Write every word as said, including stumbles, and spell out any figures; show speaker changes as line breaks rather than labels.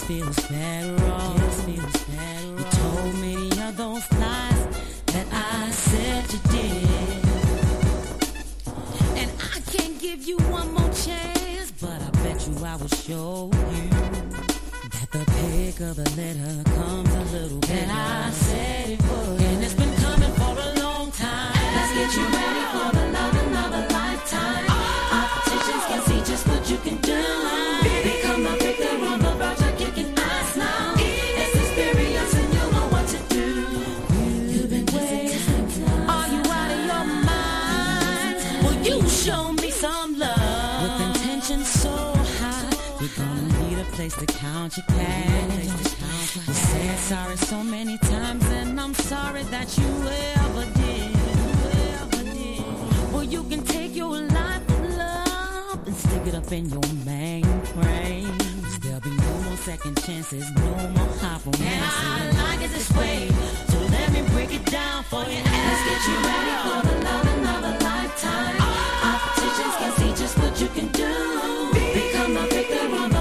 feels federal. This feels federal. You told many of those lies that I said you did. And I can't give you one more chance, but I bet you I will show you that the pick of the litter comes a little bit. And I said it would. And it's been coming for a long time. Let's get you ready for the love of another lifetime. Our petitions can see just what you can do. Become a victor on the verge of kicking ass now. It's experience and you'll know what to do. You've been wasting time. Are you out of your mind? Well, you show me some love. With intention so high, we're gonna need a place to count your cash. You said sorry so many times, and I'm sorry that you ever did. Ever did. Well, you can take your life of love and stick it up in your mainframe. There'll be no more second chances, no more high romances. And I like it this way, so let me break it down for you. Let's get you ready